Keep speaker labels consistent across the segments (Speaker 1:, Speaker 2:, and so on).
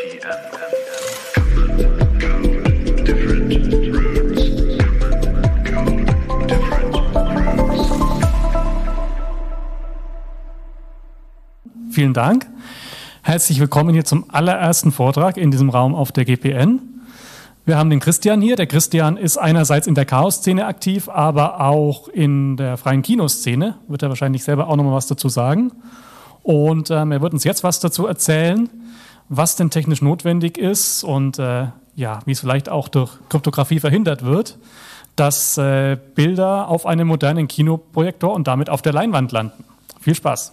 Speaker 1: Vielen Dank. Herzlich willkommen hier zum allerersten Vortrag in diesem Raum auf der GPN. Wir haben den Christian hier. Der Christian ist einerseits in der Chaos-Szene aktiv, aber auch in der freien Kinoszene. Wird er wahrscheinlich selber auch noch mal was dazu sagen. Und er wird uns jetzt was dazu erzählen, was denn technisch notwendig ist und wie es vielleicht auch durch Kryptographie verhindert wird, dass Bilder auf einem modernen Kinoprojektor und damit auf der Leinwand landen. Viel Spaß!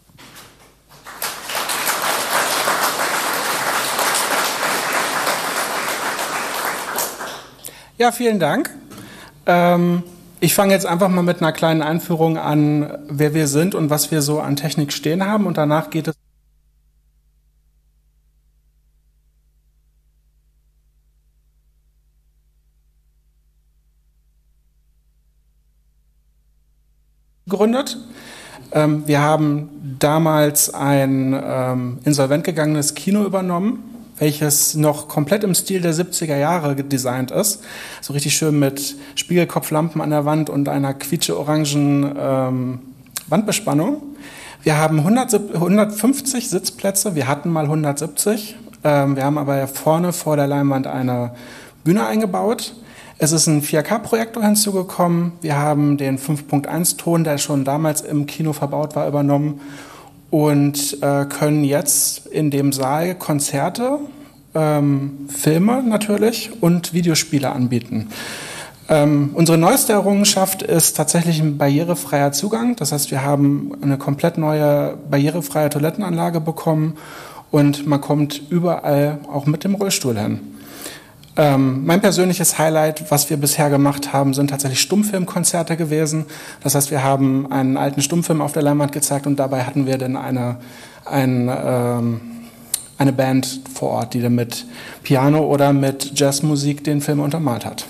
Speaker 2: Ja, vielen Dank. Ich fange jetzt einfach mal mit einer kleinen Einführung an, wer wir sind und was wir so an Technik stehen haben. Und danach geht es gegründet. Wir haben damals ein insolvent gegangenes Kino übernommen, welches noch komplett im Stil der 70er Jahre designt ist. So richtig schön mit Spiegelkopflampen an der Wand und einer quietsche-orangen Wandbespannung. Wir haben 150 Sitzplätze, wir hatten mal 170. Wir haben aber vorne vor der Leinwand eine Bühne eingebaut. Es ist ein 4K-Projektor hinzugekommen. Wir haben den 5.1-Ton, der schon damals im Kino verbaut war, übernommen. Und können jetzt in dem Saal Konzerte, Filme natürlich und Videospiele anbieten. Unsere neueste Errungenschaft ist tatsächlich ein barrierefreier Zugang. Das heißt, wir haben eine komplett neue barrierefreie Toilettenanlage bekommen und man kommt überall auch mit dem Rollstuhl hin. Mein persönliches Highlight, was wir bisher gemacht haben, sind tatsächlich Stummfilmkonzerte gewesen. Das heißt, wir haben einen alten Stummfilm auf der Leinwand gezeigt und dabei hatten wir dann eine Band vor Ort, die dann mit Piano oder mit Jazzmusik den Film untermalt hat.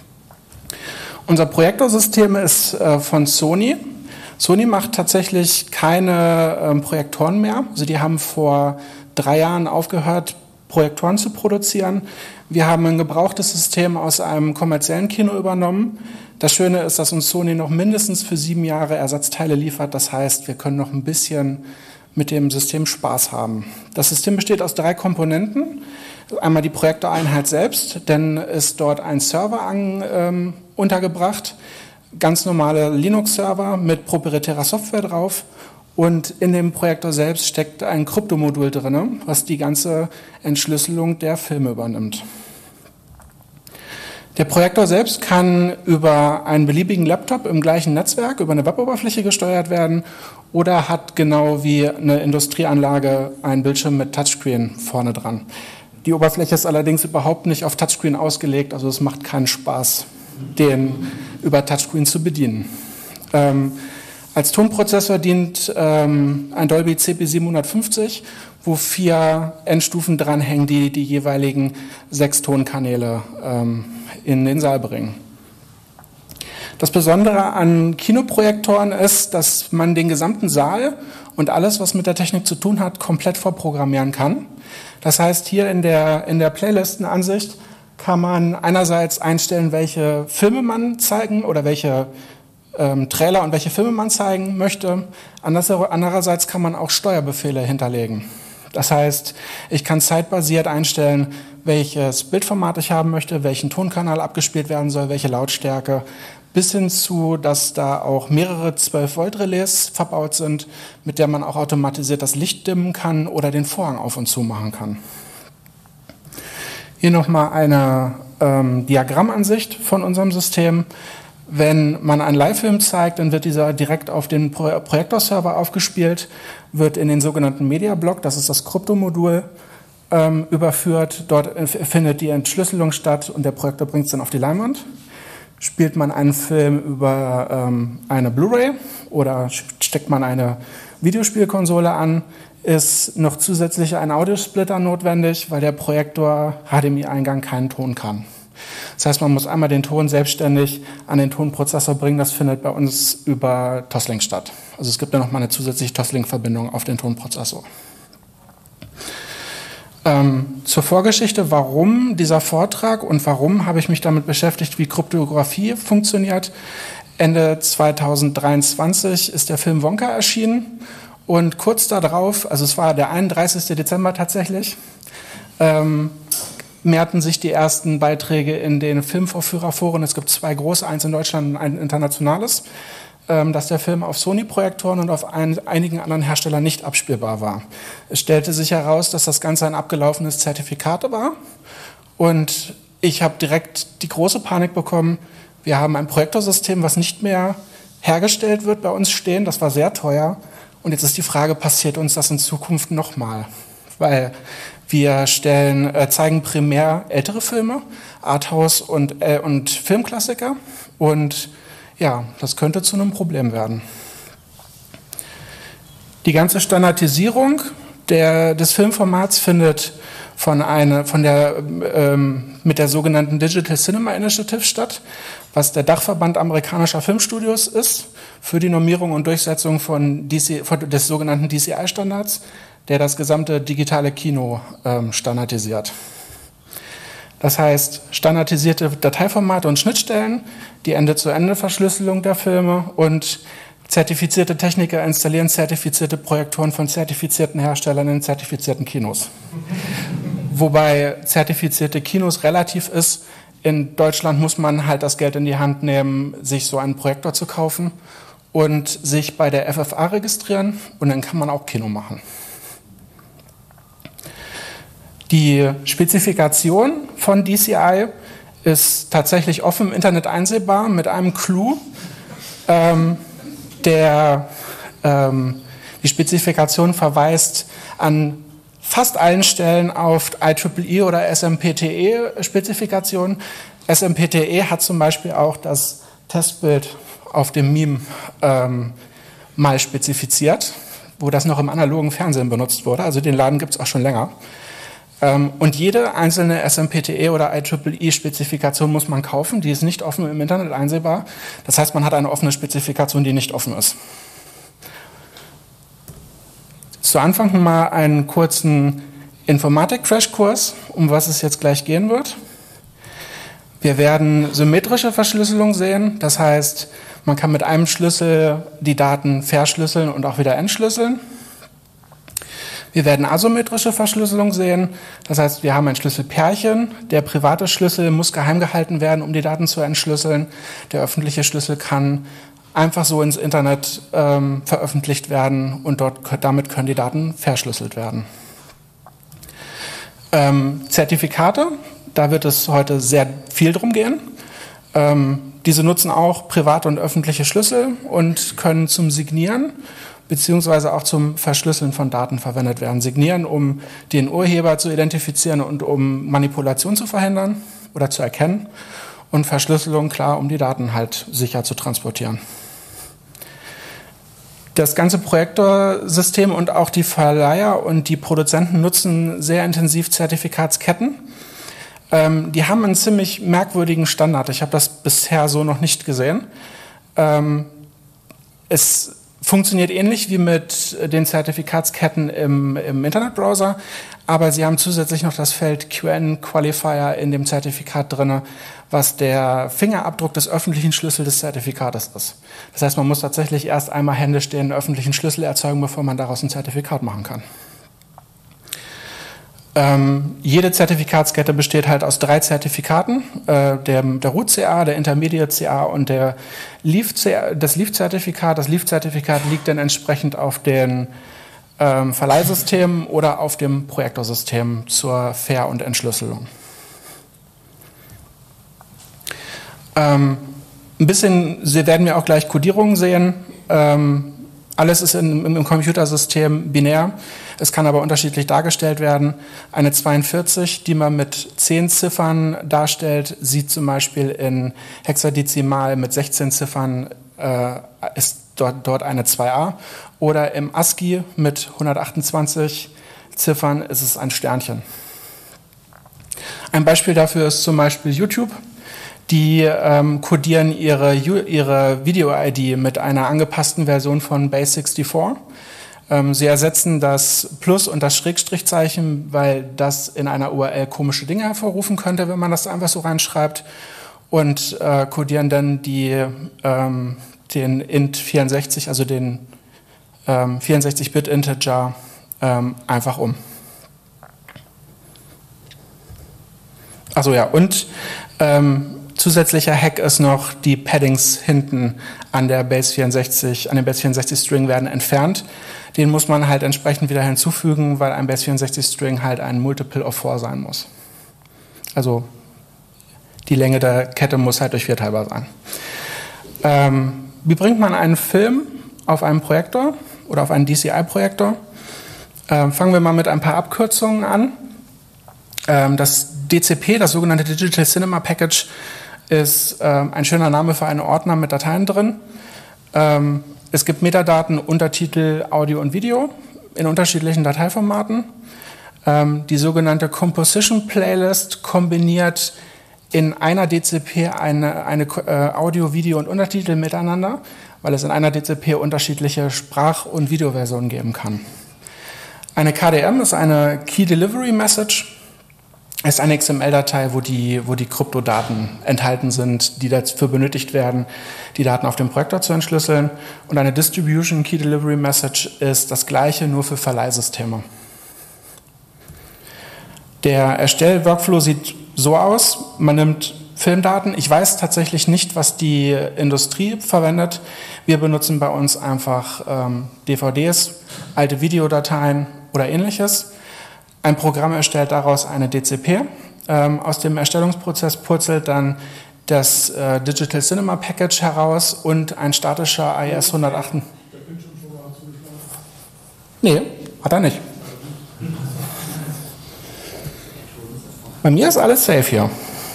Speaker 2: Unser Projektorsystem ist von Sony. Sony macht tatsächlich keine Projektoren mehr. Also die haben vor 3 Jahren aufgehört, Projektoren zu produzieren. Wir haben ein gebrauchtes System aus einem kommerziellen Kino übernommen. Das Schöne ist, dass uns Sony noch mindestens für 7 Jahre Ersatzteile liefert. Das heißt, wir können noch ein bisschen mit dem System Spaß haben. Das System besteht aus 3 Komponenten. Einmal die Projektoreinheit selbst, dann ist dort ein Server untergebracht, ganz normale Linux-Server mit proprietärer Software drauf. Und in dem Projektor selbst steckt ein Kryptomodul drin, was die ganze Entschlüsselung der Filme übernimmt. Der Projektor selbst kann über einen beliebigen Laptop im gleichen Netzwerk, über eine Weboberfläche gesteuert werden oder hat genau wie eine Industrieanlage einen Bildschirm mit Touchscreen vorne dran. Die Oberfläche ist allerdings überhaupt nicht auf Touchscreen ausgelegt, also es macht keinen Spaß, den über Touchscreen zu bedienen. Als Tonprozessor dient ein Dolby CP750, wo 4 Endstufen dranhängen, die die jeweiligen 6 Tonkanäle in den Saal bringen. Das Besondere an Kinoprojektoren ist, dass man den gesamten Saal und alles, was mit der Technik zu tun hat, komplett vorprogrammieren kann. Das heißt, hier in der Playlistenansicht kann man einerseits einstellen, welche Filme man zeigen oder welche Trailer und welche Filme man zeigen möchte. Andererseits kann man auch Steuerbefehle hinterlegen. Das heißt, ich kann zeitbasiert einstellen, welches Bildformat ich haben möchte, welchen Tonkanal abgespielt werden soll, welche Lautstärke, bis hin zu, dass da auch mehrere 12-Volt-Relais verbaut sind, mit der man auch automatisiert das Licht dimmen kann oder den Vorhang auf und zu machen kann. Hier nochmal eine Diagrammansicht von unserem System. Wenn man einen Live-Film zeigt, dann wird dieser direkt auf den Projektorserver aufgespielt, wird in den sogenannten Media-Block, das ist das Kryptomodul, überführt. Dort findet die Entschlüsselung statt und der Projektor bringt es dann auf die Leinwand. Spielt man einen Film über eine Blu-ray oder steckt man eine Videospielkonsole an, ist noch zusätzlich ein Audiosplitter notwendig, weil der Projektor HDMI-Eingang keinen Ton kann. Das heißt, man muss einmal den Ton selbstständig an den Tonprozessor bringen. Das findet bei uns über Toslink statt. Also es gibt ja noch mal eine zusätzliche Toslink-Verbindung auf den Tonprozessor. Zur Vorgeschichte, warum dieser Vortrag und warum habe ich mich damit beschäftigt, wie Kryptographie funktioniert. Ende 2023 ist der Film Wonka erschienen und kurz darauf, also es war der 31. Dezember tatsächlich, mehrten sich die ersten Beiträge in den Filmvorführerforen. Es gibt 2 große, eins in Deutschland und ein internationales, dass der Film auf Sony-Projektoren und auf einigen anderen Herstellern nicht abspielbar war. Es stellte sich heraus, dass das Ganze ein abgelaufenes Zertifikat war und ich habe direkt die große Panik bekommen. Wir haben ein Projektorsystem, was nicht mehr hergestellt wird, bei uns stehen. Das war sehr teuer. Und jetzt ist die Frage, passiert uns das in Zukunft nochmal? Weil wir zeigen primär ältere Filme, Arthouse und Filmklassiker. Und ja, das könnte zu einem Problem werden. Die ganze Standardisierung des Filmformats findet mit der sogenannten Digital Cinema Initiative statt, was der Dachverband amerikanischer Filmstudios ist für die Normierung und Durchsetzung des sogenannten DCI-Standards, der das gesamte digitale Kino standardisiert. Das heißt, standardisierte Dateiformate und Schnittstellen, die Ende-zu-Ende-Verschlüsselung der Filme und zertifizierte Techniker installieren zertifizierte Projektoren von zertifizierten Herstellern in zertifizierten Kinos. Wobei zertifizierte Kinos relativ ist. In Deutschland muss man halt das Geld in die Hand nehmen, sich so einen Projektor zu kaufen und sich bei der FFA registrieren und dann kann man auch Kino machen. Die Spezifikation von DCI ist tatsächlich offen im Internet einsehbar mit einem Clou, die Spezifikation verweist an fast allen Stellen auf IEEE oder SMPTE-Spezifikationen. SMPTE hat zum Beispiel auch das Testbild auf dem Meme mal spezifiziert, wo das noch im analogen Fernsehen benutzt wurde. Also den Laden gibt es auch schon länger. Und jede einzelne SMPTE oder IEEE-Spezifikation muss man kaufen. Die ist nicht offen im Internet einsehbar. Das heißt, man hat eine offene Spezifikation, die nicht offen ist. Zu Anfang mal einen kurzen Informatik-Crashkurs, um was es jetzt gleich gehen wird. Wir werden symmetrische Verschlüsselung sehen. Das heißt, man kann mit einem Schlüssel die Daten verschlüsseln und auch wieder entschlüsseln. Wir werden asymmetrische Verschlüsselung sehen. Das heißt, wir haben ein Schlüsselpärchen. Der private Schlüssel muss geheim gehalten werden, um die Daten zu entschlüsseln. Der öffentliche Schlüssel kann einfach so ins Internet veröffentlicht werden und damit können die Daten verschlüsselt werden. Zertifikate, da wird es heute sehr viel drum gehen. Diese nutzen auch private und öffentliche Schlüssel und können zum Signieren beziehungsweise auch zum Verschlüsseln von Daten verwendet werden. Signieren, um den Urheber zu identifizieren und um Manipulation zu verhindern oder zu erkennen. Und Verschlüsselung, klar, um die Daten halt sicher zu transportieren. Das ganze Projektorsystem und auch die Verleiher und die Produzenten nutzen sehr intensiv Zertifikatsketten. Die haben einen ziemlich merkwürdigen Standard. Ich habe das bisher so noch nicht gesehen. Es funktioniert ähnlich wie mit den Zertifikatsketten im Internetbrowser, aber sie haben zusätzlich noch das Feld QN-Qualifier in dem Zertifikat drin, was der Fingerabdruck des öffentlichen Schlüssels des Zertifikates ist. Das heißt, man muss tatsächlich erst einmal händisch den öffentlichen Schlüssel erzeugen, bevor man daraus ein Zertifikat machen kann. Jede Zertifikatskette besteht halt aus 3 Zertifikaten, der Root-CA, der Intermediate-CA und das Leaf-Zertifikat. Das Leaf-Zertifikat liegt dann entsprechend auf den Verleihsystemen oder auf dem Projektorsystem zur Ver- und Entschlüsselung. Sie werden wir auch gleich Codierungen sehen. Alles ist im Computersystem binär. Es kann aber unterschiedlich dargestellt werden. Eine 42, die man mit 10 Ziffern darstellt, sieht zum Beispiel in Hexadezimal mit 16 Ziffern, ist dort eine 2a. Oder im ASCII mit 128 Ziffern ist es ein Sternchen. Ein Beispiel dafür ist zum Beispiel YouTube. Die codieren ihre Video-ID mit einer angepassten Version von Base64. Sie ersetzen das Plus und das Schrägstrichzeichen, weil das in einer URL komische Dinge hervorrufen könnte, wenn man das einfach so reinschreibt. Und codieren dann den int 64, also den 64-Bit-Integer einfach um. Achso, ja, und zusätzlicher Hack ist noch, die Paddings hinten an der Base64, an dem Base64-String werden entfernt. Den muss man halt entsprechend wieder hinzufügen, weil ein Base64-String halt ein Multiple of 4 sein muss. Also die Länge der Kette muss halt durch 4 teilbar sein. Wie bringt man einen Film auf einen Projektor oder auf einen DCI-Projektor? Fangen wir mal mit ein paar Abkürzungen an. Das DCP, das sogenannte Digital Cinema Package, ist ein schöner Name für einen Ordner mit Dateien drin. Es gibt Metadaten, Untertitel, Audio und Video in unterschiedlichen Dateiformaten. Die sogenannte Composition Playlist kombiniert in einer DCP eine Audio, Video und Untertitel miteinander, weil es in einer DCP unterschiedliche Sprach- und Videoversionen geben kann. Eine KDM ist eine Key Delivery Message. Es ist eine XML-Datei, wo die Kryptodaten enthalten sind, die dafür benötigt werden, die Daten auf dem Projektor zu entschlüsseln. Und eine Distribution Key Delivery Message ist das gleiche, nur für Verleihsysteme. Der Erstell-Workflow sieht so aus, man nimmt Filmdaten. Ich weiß tatsächlich nicht, was die Industrie verwendet. Wir benutzen bei uns einfach DVDs, alte Videodateien oder ähnliches. Ein Programm erstellt daraus eine DCP. Aus dem Erstellungsprozess purzelt dann das Digital Cinema Package heraus und ein statischer IS 108. Nee, hat er nicht. Bei mir ist alles safe hier.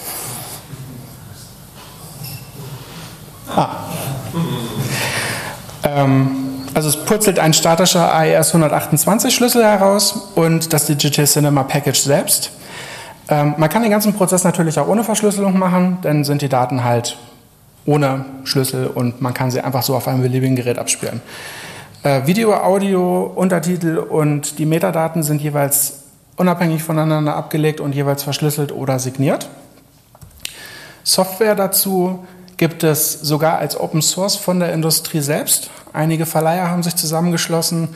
Speaker 2: Also es purzelt ein statischer AES 128 Schlüssel heraus und das Digital Cinema Package selbst. Man kann den ganzen Prozess natürlich auch ohne Verschlüsselung machen, dann sind die Daten halt ohne Schlüssel und man kann sie einfach so auf einem beliebigen Gerät abspielen. Video, Audio, Untertitel und die Metadaten sind jeweils unabhängig voneinander abgelegt und jeweils verschlüsselt oder signiert. Software dazu gibt es sogar als Open Source von der Industrie selbst. Einige Verleiher haben sich zusammengeschlossen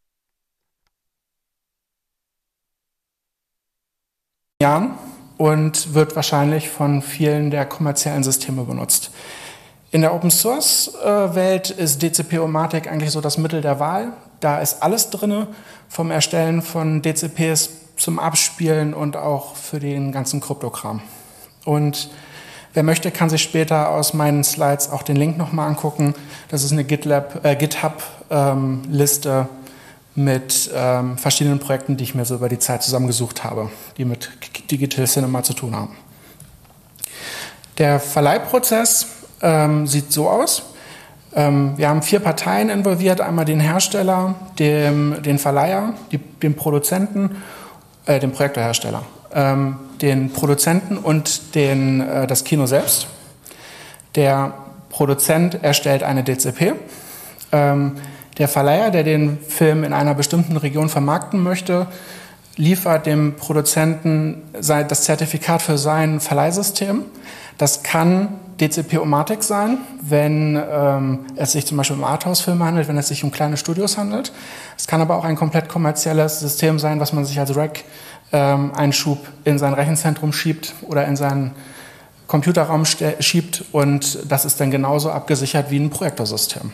Speaker 2: und wird wahrscheinlich von vielen der kommerziellen Systeme benutzt. In der Open Source Welt ist DCP-O-Matic eigentlich so das Mittel der Wahl. Da ist alles drin, vom Erstellen von DCPs zum Abspielen und auch für den ganzen Kryptokram. Und wer möchte, kann sich später aus meinen Slides auch den Link nochmal angucken. Das ist eine GitHub-Liste mit verschiedenen Projekten, die ich mir so über die Zeit zusammengesucht habe, die mit Digital Cinema zu tun haben. Der Verleihprozess sieht so aus. Wir haben 4 Parteien involviert, einmal den Hersteller, den Verleiher, den Produzenten, den Projektorhersteller, den Produzenten und das Kino selbst. Der Produzent erstellt eine DCP. Der Verleiher, der den Film in einer bestimmten Region vermarkten möchte, liefert dem Produzenten das Zertifikat für sein Verleihsystem. Das kann DCP-O-Matic sein, wenn es sich zum Beispiel um Arthouse-Filme handelt, wenn es sich um kleine Studios handelt. Es kann aber auch ein komplett kommerzielles System sein, was man sich als Rack-Einschub in sein Rechenzentrum schiebt oder in seinen Computerraum schiebt und das ist dann genauso abgesichert wie ein Projektorsystem.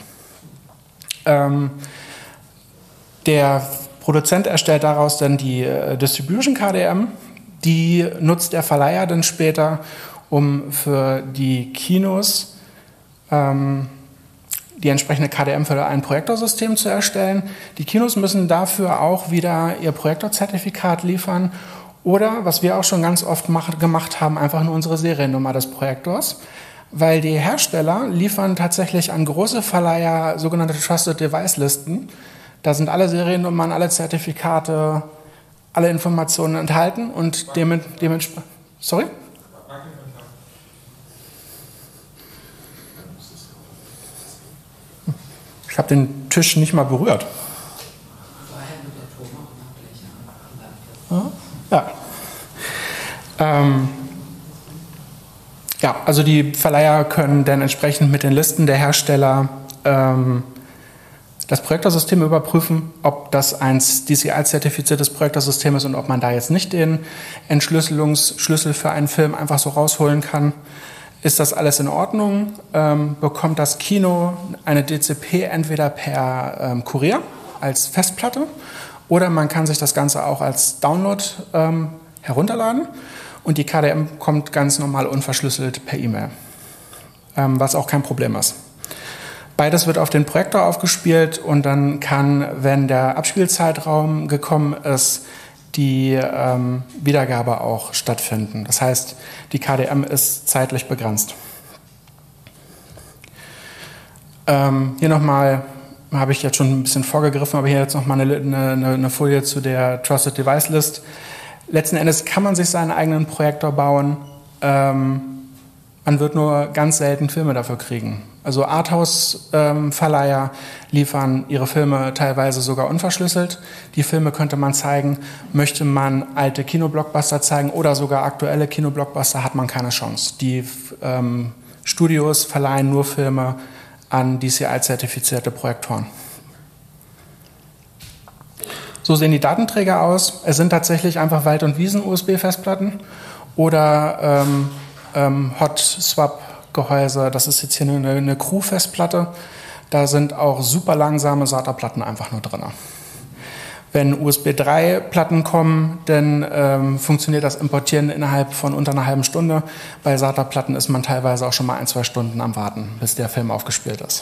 Speaker 2: Der Produzent erstellt daraus dann die Distribution KDM, die nutzt der Verleiher dann später, um für die Kinos die entsprechende KDM für ein Projektorsystem zu erstellen. Die Kinos müssen dafür auch wieder ihr Projektorzertifikat liefern oder, was wir auch schon ganz oft gemacht haben, einfach nur unsere Seriennummer des Projektors, weil die Hersteller liefern tatsächlich an große Verleiher sogenannte Trusted Device Listen. Da sind alle Seriennummern, alle Zertifikate, alle Informationen enthalten und dementsprechend... Sorry? Ich habe den Tisch nicht mal berührt. Ja, also die Verleiher können dann entsprechend mit den Listen der Hersteller das Projektorsystem überprüfen, ob das ein DCI-zertifiziertes Projektorsystem ist und ob man da jetzt nicht den Entschlüsselungsschlüssel für einen Film einfach so rausholen kann. Ist das alles in Ordnung? Bekommt das Kino eine DCP entweder per Kurier als Festplatte oder man kann sich das Ganze auch als Download herunterladen und die KDM kommt ganz normal unverschlüsselt per E-Mail, was auch kein Problem ist. Beides wird auf den Projektor aufgespielt und dann kann, wenn der Abspielzeitraum gekommen ist, die Wiedergabe auch stattfinden. Das heißt, die KDM ist zeitlich begrenzt. Hier nochmal, habe ich jetzt schon ein bisschen vorgegriffen, aber hier jetzt nochmal eine Folie zu der Trusted Device List. Letzten Endes kann man sich seinen eigenen Projektor bauen. Man wird nur ganz selten Filme dafür kriegen. Also Arthouse-Verleiher liefern ihre Filme teilweise sogar unverschlüsselt. Die Filme könnte man zeigen. Möchte man alte Kinoblockbuster zeigen oder sogar aktuelle Kinoblockbuster, hat man keine Chance. Die Studios verleihen nur Filme an DCI-zertifizierte Projektoren. So sehen die Datenträger aus. Es sind tatsächlich einfach Wald- und Wiesen-USB-Festplatten oder Hot-Swap-Gehäuse. Das ist jetzt hier eine Crew-Festplatte. Da sind auch super langsame SATA-Platten einfach nur drin. Wenn USB 3-Platten kommen, dann funktioniert das Importieren innerhalb von unter einer halben Stunde. Bei SATA-Platten ist man teilweise auch schon mal 1-2 Stunden am Warten, bis der Film aufgespielt ist.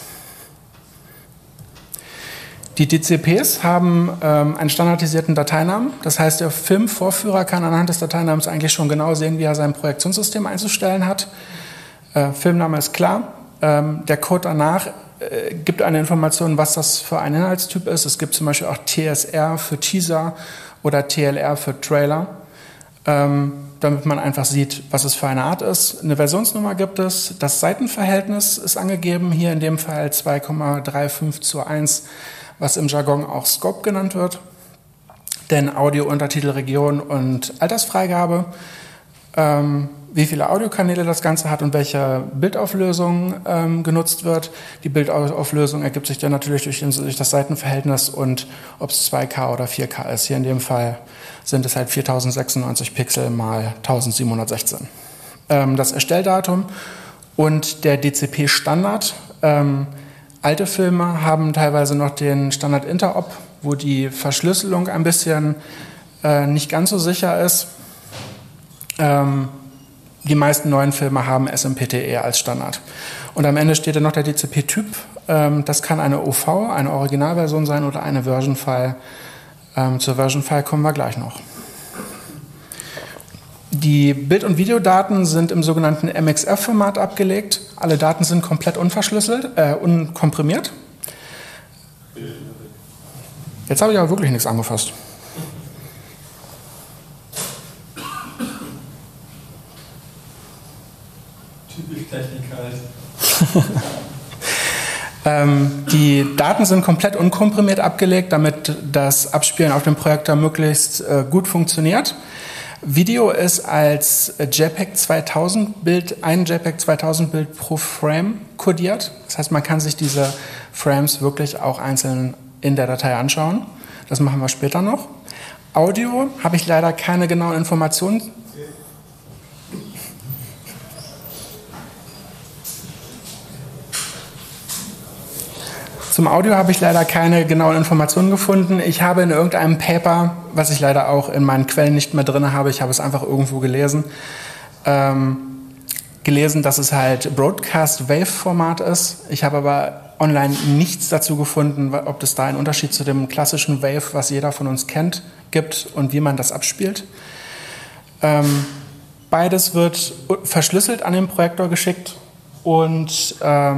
Speaker 2: Die DCPs haben einen standardisierten Dateinamen. Das heißt, der Filmvorführer kann anhand des Dateinamens eigentlich schon genau sehen, wie er sein Projektionssystem einzustellen hat. Filmname ist klar. Der Code danach gibt eine Information, was das für ein Inhaltstyp ist. Es gibt zum Beispiel auch TSR für Teaser oder TLR für Trailer, damit man einfach sieht, was es für eine Art ist. Eine Versionsnummer gibt es. Das Seitenverhältnis ist angegeben, hier in dem Fall 2,35:1, was im Jargon auch Scope genannt wird. Denn Audio, Untertitel, Region und Altersfreigabe. Wie viele Audiokanäle das Ganze hat und welche Bildauflösung genutzt wird. Die Bildauflösung ergibt sich dann natürlich durch das Seitenverhältnis und ob es 2K oder 4K ist. Hier in dem Fall sind es halt 4096 Pixel mal 1716. Das Erstelldatum und der DCP-Standard. Alte Filme haben teilweise noch den Standard Interop, wo die Verschlüsselung ein bisschen nicht ganz so sicher ist. Die meisten neuen Filme haben SMPTE als Standard. Und am Ende steht dann noch der DCP-Typ. Das kann eine OV, eine Originalversion sein oder eine Version-File. Zur Version-File kommen wir gleich noch. Die Bild- und Videodaten sind im sogenannten MXF-Format abgelegt. Alle Daten sind komplett unverschlüsselt, unkomprimiert. Jetzt habe ich aber wirklich nichts angefasst.
Speaker 1: Typisch Techniker.
Speaker 2: Die Daten sind komplett unkomprimiert abgelegt, damit das Abspielen auf dem Projektor möglichst gut funktioniert. Video ist als JPEG 2000 Bild, ein JPEG 2000 Bild pro Frame kodiert. Das heißt, man kann sich diese Frames wirklich auch einzeln in der Datei anschauen. Das machen wir später noch. Audio habe ich leider keine genauen Informationen. Zum Audio habe ich leider keine genauen Informationen gefunden. Ich habe in irgendeinem Paper, was ich leider auch in meinen Quellen nicht mehr drin habe, ich habe es einfach irgendwo gelesen, dass es halt Broadcast-Wave-Format ist. Ich habe aber online nichts dazu gefunden, ob es da einen Unterschied zu dem klassischen Wave, was jeder von uns kennt, gibt und wie man das abspielt. Beides wird verschlüsselt an den Projektor geschickt und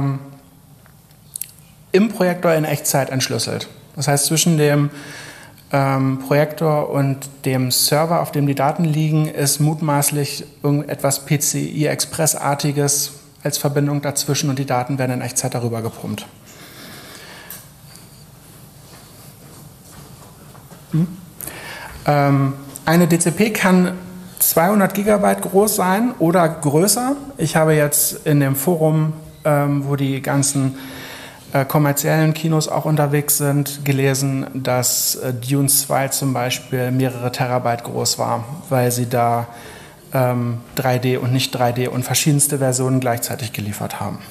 Speaker 2: im Projektor in Echtzeit entschlüsselt. Das heißt, zwischen dem Projektor und dem Server, auf dem die Daten liegen, ist mutmaßlich irgendetwas PCI-Express-artiges als Verbindung dazwischen und die Daten werden in Echtzeit darüber gepumpt. Eine DCP kann 200 Gigabyte groß sein oder größer. Ich habe jetzt in dem Forum, wo die ganzen kommerziellen Kinos auch unterwegs sind, gelesen, dass Dune 2 zum Beispiel mehrere Terabyte groß war, weil sie da 3D und nicht 3D und verschiedenste Versionen gleichzeitig geliefert haben.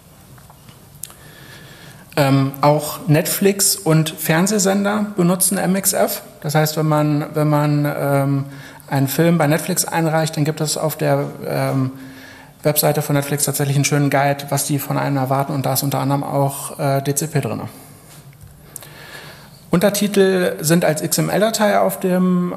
Speaker 2: Auch Netflix und Fernsehsender benutzen MXF. Das heißt, wenn man einen Film bei Netflix einreicht, dann gibt es auf der Webseite von Netflix tatsächlich einen schönen Guide, was die von einem erwarten, und da ist unter anderem auch DCP drin. Untertitel sind als XML-Datei auf dem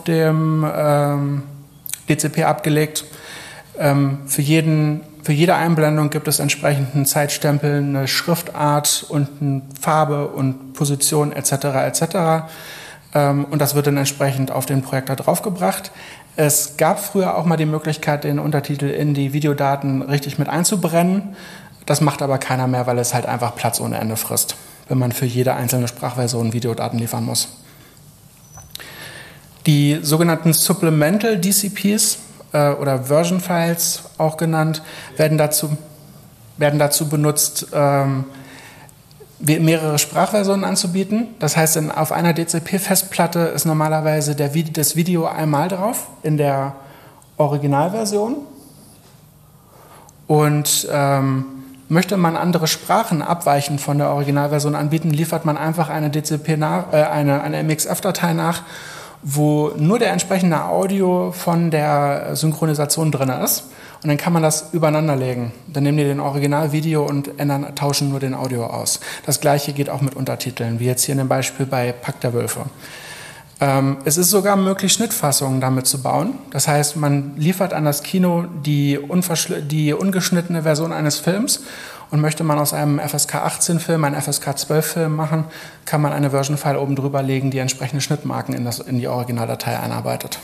Speaker 2: DCP abgelegt. Für jede Einblendung gibt es entsprechend einen Zeitstempel, eine Schriftart und eine Farbe und Position etc. etc. Und das wird dann entsprechend auf den Projektor draufgebracht. Es gab früher auch mal die Möglichkeit, den Untertitel in die Videodaten richtig mit einzubrennen. Das macht aber keiner mehr, weil es halt einfach Platz ohne Ende frisst, wenn man für jede einzelne Sprachversion Videodaten liefern muss. Die sogenannten Supplemental DCPs oder Version Files auch genannt, werden dazu benutzt, mehrere Sprachversionen anzubieten. Das heißt, auf einer DCP-Festplatte ist normalerweise das Video einmal drauf in der Originalversion. Und möchte man andere Sprachen abweichend von der Originalversion anbieten, liefert man einfach eine eine MXF-Datei nach, wo nur der entsprechende Audio von der Synchronisation drin ist. Und dann kann man das übereinander legen. Dann nehmen die den Originalvideo und tauschen nur den Audio aus. Das Gleiche geht auch mit Untertiteln, wie jetzt hier in dem Beispiel bei Pack der Wölfe. Es ist sogar möglich, Schnittfassungen damit zu bauen. Das heißt, man liefert an das Kino die ungeschnittene Version eines Films, und möchte man aus einem FSK 18 Film einen FSK 12 Film machen, kann man eine Version File oben drüber legen, die entsprechende Schnittmarken in die Originaldatei einarbeitet.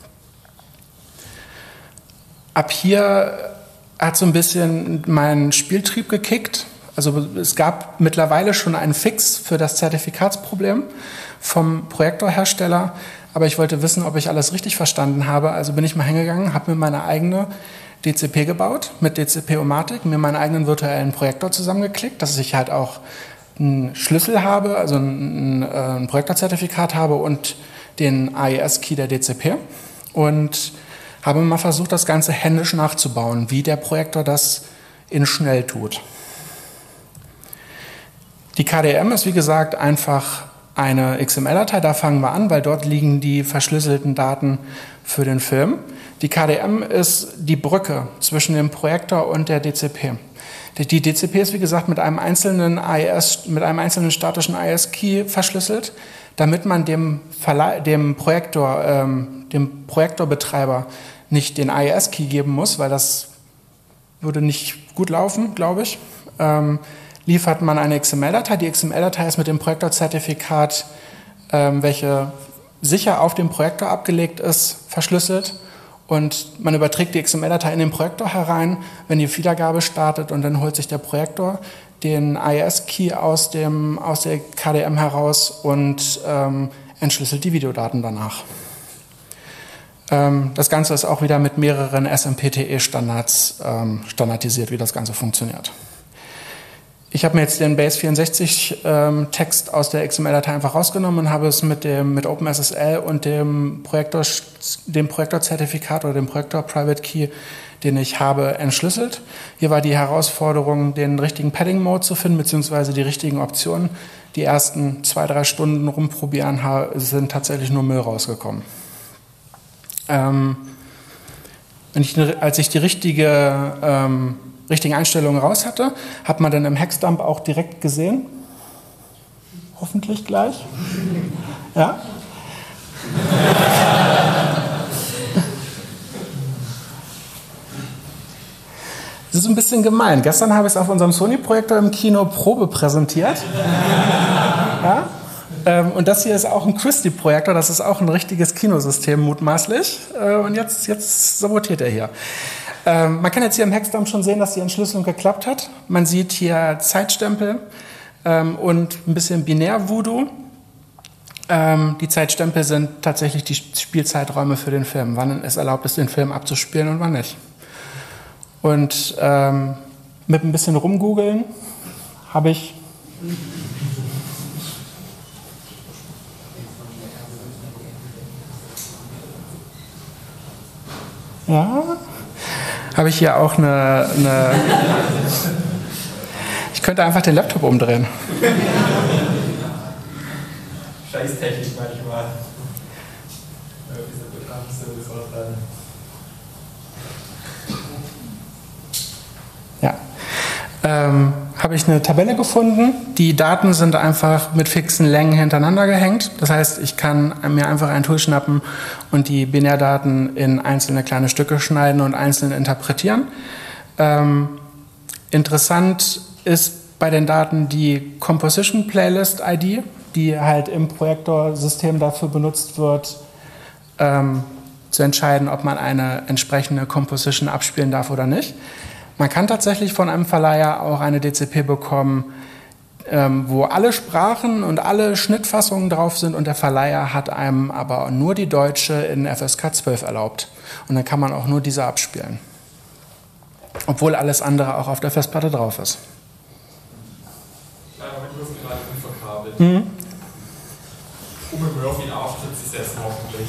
Speaker 2: Ab hier hat so ein bisschen mein Spieltrieb gekickt. Also es gab mittlerweile schon einen Fix für das Zertifikatsproblem vom Projektorhersteller, aber ich wollte wissen, ob ich alles richtig verstanden habe. Also bin ich mal hingegangen, habe mir meine eigene DCP gebaut mit DCP-O-Matic, mir meinen eigenen virtuellen Projektor zusammengeklickt, dass ich halt auch einen Schlüssel habe, also ein Projektorzertifikat habe und den AES-Key der DCP, und habe mal versucht, das Ganze händisch nachzubauen, wie der Projektor das in schnell tut. Die KDM ist, wie gesagt, einfach eine XML-Datei, da fangen wir an, weil dort liegen die verschlüsselten Daten für den Film. Die KDM ist die Brücke zwischen dem Projektor und der DCP. Die DCP ist, wie gesagt, mit einem einzelnen statischen AES-Key verschlüsselt, damit man dem Projektorbetreiber nicht den AES-Key geben muss, weil das würde nicht gut laufen, glaube ich. Liefert man eine XML-Datei. Die XML-Datei ist mit dem Projektorzertifikat, welche sicher auf dem Projektor abgelegt ist, verschlüsselt. Und man überträgt die XML-Datei in den Projektor herein, wenn die Wiedergabe startet, und dann holt sich der Projektor den AES-Key aus der KDM heraus und entschlüsselt die Videodaten danach. Das Ganze ist auch wieder mit mehreren SMPTE-Standards standardisiert, wie das Ganze funktioniert. Ich habe mir jetzt den Base64-Text aus der XML-Datei einfach rausgenommen und habe es mit OpenSSL und dem Projektorzertifikat oder dem Projektor-Private-Key, den ich habe, entschlüsselt. Hier war die Herausforderung, den richtigen Padding-Mode zu finden, beziehungsweise die richtigen Optionen. Die ersten 2-3 Stunden rumprobieren sind tatsächlich nur Müll rausgekommen. Als ich die richtigen Einstellungen raus hatte, hat man dann im Hexdump auch direkt gesehen. Hoffentlich gleich. Ja. Das ist ein bisschen gemein. Gestern habe ich es auf unserem Sony-Projektor im Kino Probe präsentiert. Ja? Und das hier ist auch ein Christie-Projektor, das ist auch ein richtiges Kinosystem mutmaßlich. Und jetzt sabotiert er hier. Man kann jetzt hier im Hexdump schon sehen, dass die Entschlüsselung geklappt hat. Man sieht hier Zeitstempel und ein bisschen Binär-Voodoo. Die Zeitstempel sind tatsächlich die Spielzeiträume für den Film. Wann es erlaubt ist, den Film abzuspielen und wann nicht. Und mit ein bisschen rumgoogeln habe ich hier auch eine ich könnte einfach den Laptop umdrehen.
Speaker 3: Scheißtechnisch manchmal.
Speaker 2: Ja. Habe ich eine Tabelle gefunden. Die Daten sind einfach mit fixen Längen hintereinander gehängt. Das heißt, ich kann mir einfach ein Tool schnappen und die Binärdaten in einzelne kleine Stücke schneiden und einzeln interpretieren. Interessant ist bei den Daten die Composition Playlist ID, die halt im Projektorsystem dafür benutzt wird, zu entscheiden, ob man eine entsprechende Composition abspielen darf oder nicht. Man kann tatsächlich von einem Verleiher auch eine DCP bekommen, wo alle Sprachen und alle Schnittfassungen drauf sind und der Verleiher hat einem aber nur die deutsche in FSK 12 erlaubt. Und dann kann man auch nur diese abspielen. Obwohl alles andere auch auf der Festplatte drauf ist.
Speaker 3: Kleiner Moment, wir sind gerade unverkabelt. Mit Murphy in Auftritt sich selbst hoffentlich.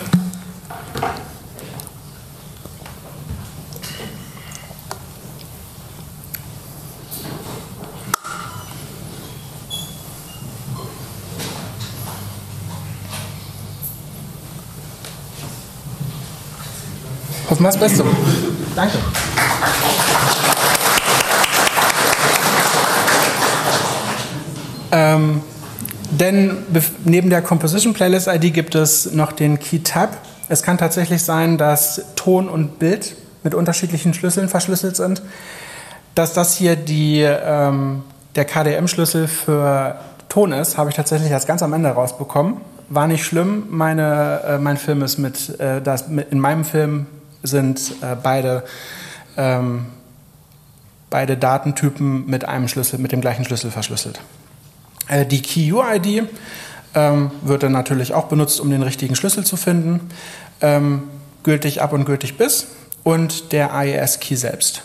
Speaker 2: Hoffen wir das Beste. Danke. Denn neben der Composition Playlist ID gibt es noch den Key Tab. Es kann tatsächlich sein, dass Ton und Bild mit unterschiedlichen Schlüsseln verschlüsselt sind. Dass das hier der KDM-Schlüssel für Ton ist, habe ich tatsächlich erst ganz am Ende rausbekommen. War nicht schlimm. Mein Film ist in meinem Film sind beide Datentypen mit einem Schlüssel, mit dem gleichen Schlüssel verschlüsselt. Die Key-UID wird dann natürlich auch benutzt, um den richtigen Schlüssel zu finden. Gültig ab und gültig bis und der AES-Key selbst.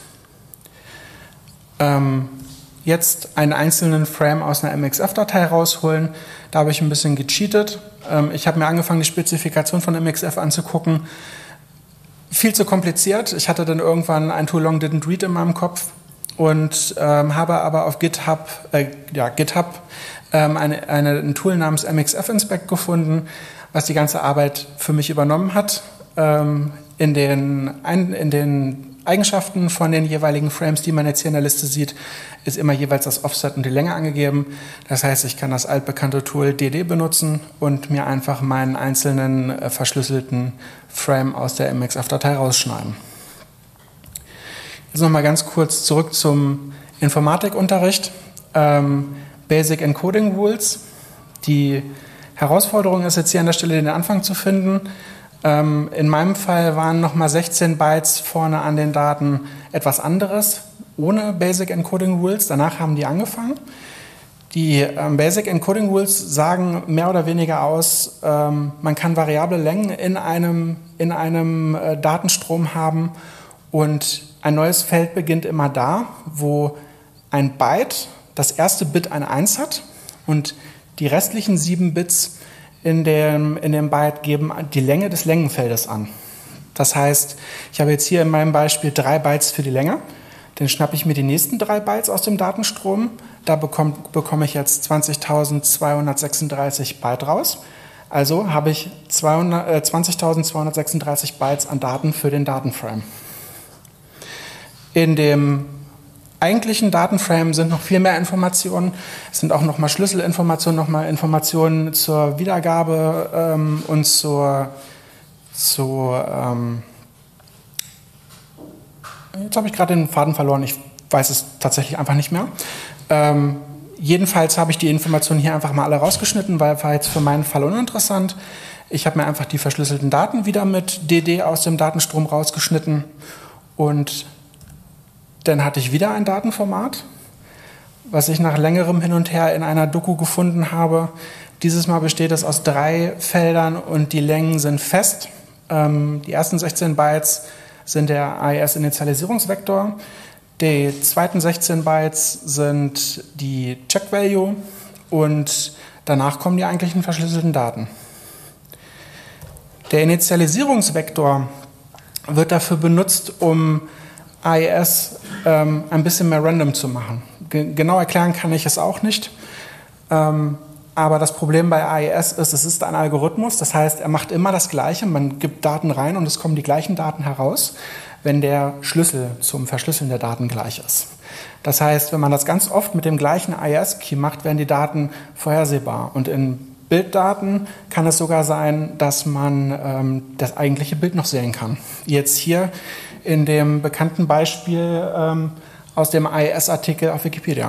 Speaker 2: Jetzt einen einzelnen Frame aus einer MXF-Datei rausholen. Da habe ich ein bisschen gecheatet. Ich habe mir angefangen, die Spezifikation von MXF anzugucken. Viel zu kompliziert. Ich hatte dann irgendwann ein Too Long Didn't Read in meinem Kopf und habe aber auf GitHub ein Tool namens MXF Inspect gefunden, was die ganze Arbeit für mich übernommen hat. In den Eigenschaften von den jeweiligen Frames, die man jetzt hier in der Liste sieht, ist immer jeweils das Offset und die Länge angegeben. Das heißt, ich kann das altbekannte Tool DD benutzen und mir einfach meinen einzelnen verschlüsselten Frame aus der MXF-Datei rausschneiden. Jetzt nochmal ganz kurz zurück zum Informatikunterricht. Basic Encoding Rules. Die Herausforderung ist jetzt hier an der Stelle den Anfang zu finden. In meinem Fall waren nochmal 16 Bytes vorne an den Daten etwas anderes, ohne Basic Encoding Rules. Danach haben die angefangen. Die Basic Encoding Rules sagen mehr oder weniger aus, man kann variable Längen in einem Datenstrom haben und ein neues Feld beginnt immer da, wo ein Byte das erste Bit eine 1 hat und die restlichen 7 Bits in dem Byte geben die Länge des Längenfeldes an. Das heißt, ich habe jetzt hier in meinem Beispiel 3 Bytes für die Länge. Dann schnappe ich mir die nächsten 3 Bytes aus dem Datenstrom. Da bekomme ich jetzt 20.236 Byte raus. Also habe ich 20.236 Bytes an Daten für den Datenframe. In dem eigentlichen Datenframe sind noch viel mehr Informationen. Es sind auch nochmal Schlüsselinformationen, nochmal Informationen zur Wiedergabe und jetzt habe ich gerade den Faden verloren, ich weiß es tatsächlich einfach nicht mehr. Jedenfalls habe ich die Informationen hier einfach mal alle rausgeschnitten, weil war jetzt für meinen Fall uninteressant. Ich habe mir einfach die verschlüsselten Daten wieder mit DD aus dem Datenstrom rausgeschnitten und dann hatte ich wieder ein Datenformat, was ich nach längerem Hin und Her in einer Doku gefunden habe, Dieses Mal besteht es aus 3 Feldern und die Längen sind fest. Die ersten 16 Bytes sind der AES-Initialisierungsvektor. Die zweiten 16 Bytes sind die Check-Value und danach kommen die eigentlichen verschlüsselten Daten. Der Initialisierungsvektor wird dafür benutzt, um AES ein bisschen mehr random zu machen. Genau erklären kann ich es auch nicht. Aber das Problem bei AES ist, es ist ein Algorithmus. Das heißt, er macht immer das Gleiche. Man gibt Daten rein und es kommen die gleichen Daten heraus, wenn der Schlüssel zum Verschlüsseln der Daten gleich ist. Das heißt, wenn man das ganz oft mit dem gleichen AES-Key macht, werden die Daten vorhersehbar. Und in Bilddaten kann es sogar sein, dass man das eigentliche Bild noch sehen kann. Jetzt hier in dem bekannten Beispiel aus dem AES-Artikel auf Wikipedia.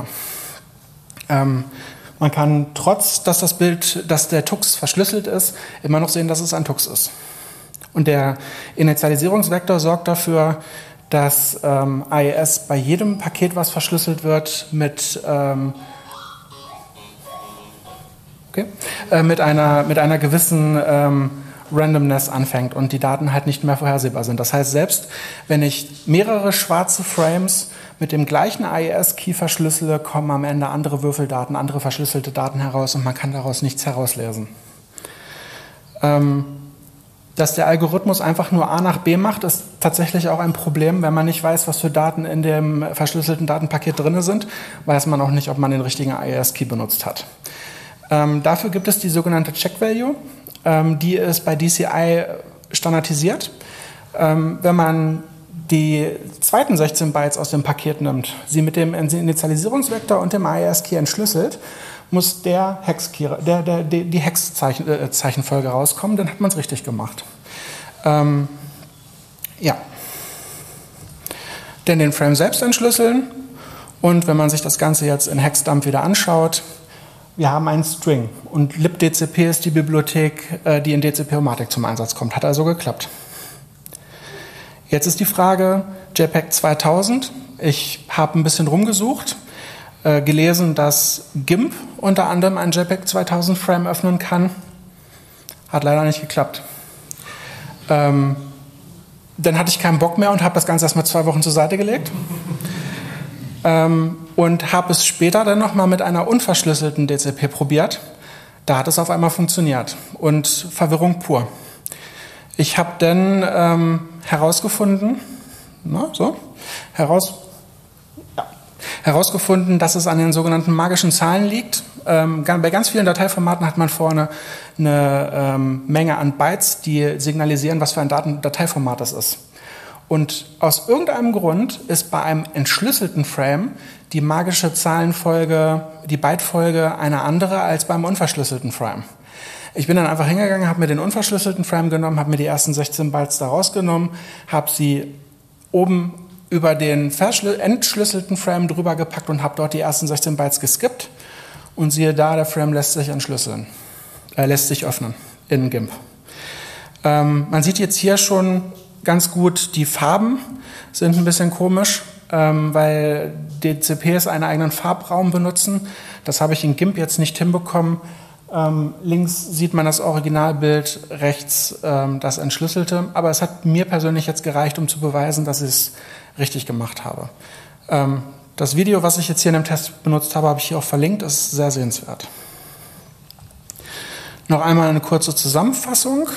Speaker 2: Man kann trotz, dass das Bild, dass der Tux verschlüsselt ist, immer noch sehen, dass es ein Tux ist. Und der Initialisierungsvektor sorgt dafür, dass AES bei jedem Paket, was verschlüsselt wird, mit einer gewissen Randomness anfängt und die Daten halt nicht mehr vorhersehbar sind. Das heißt, selbst wenn ich mehrere schwarze Frames mit dem gleichen AES-Key verschlüssele, kommen am Ende andere Würfeldaten, andere verschlüsselte Daten heraus und man kann daraus nichts herauslesen. Dass der Algorithmus einfach nur A nach B macht, ist tatsächlich auch ein Problem. Wenn man nicht weiß, was für Daten in dem verschlüsselten Datenpaket drin sind, weiß man auch nicht, ob man den richtigen AES-Key benutzt hat. Dafür gibt es die sogenannte Check-Value. Die ist bei DCI standardisiert. Wenn man die zweiten 16 Bytes aus dem Paket nimmt, sie mit dem Initialisierungsvektor und dem AES-Key entschlüsselt, muss die Hex-Zeichenfolge rauskommen, dann hat man es richtig gemacht. Dann den Frame selbst entschlüsseln und wenn man sich das Ganze jetzt in Hexdump wieder anschaut, wir haben einen String und libdcp ist die Bibliothek, die in dcp-o-matic zum Einsatz kommt. Hat also geklappt. Jetzt ist die Frage, JPEG 2000. Ich habe ein bisschen rumgesucht, gelesen, dass GIMP unter anderem ein JPEG 2000 Frame öffnen kann. Hat leider nicht geklappt. Dann hatte ich keinen Bock mehr und habe das Ganze erstmal 2 Wochen zur Seite gelegt. Und habe es später dann nochmal mit einer unverschlüsselten DCP probiert. Da hat es auf einmal funktioniert und Verwirrung pur. Ich habe dann herausgefunden, dass es an den sogenannten magischen Zahlen liegt. Bei ganz vielen Dateiformaten hat man vorne eine Menge an Bytes, die signalisieren, was für ein Dateiformat das ist. Und aus irgendeinem Grund ist bei einem entschlüsselten Frame die magische Zahlenfolge, die Bytefolge eine andere als beim unverschlüsselten Frame. Ich bin dann einfach hingegangen, habe mir den unverschlüsselten Frame genommen, habe mir die ersten 16 Bytes da rausgenommen, habe sie oben über den entschlüsselten Frame drüber gepackt und habe dort die ersten 16 Bytes geskippt. Und siehe da, der Frame lässt sich entschlüsseln, lässt sich öffnen in GIMP. Man sieht jetzt hier schon ganz gut, die Farben sind ein bisschen komisch, weil DCPs einen eigenen Farbraum benutzen. Das habe ich in GIMP jetzt nicht hinbekommen. Links sieht man das Originalbild, rechts das Entschlüsselte. Aber es hat mir persönlich jetzt gereicht, um zu beweisen, dass ich es richtig gemacht habe. Das Video, was ich jetzt hier in dem Test benutzt habe, habe ich hier auch verlinkt. Das ist sehr sehenswert. Noch einmal eine kurze Zusammenfassung.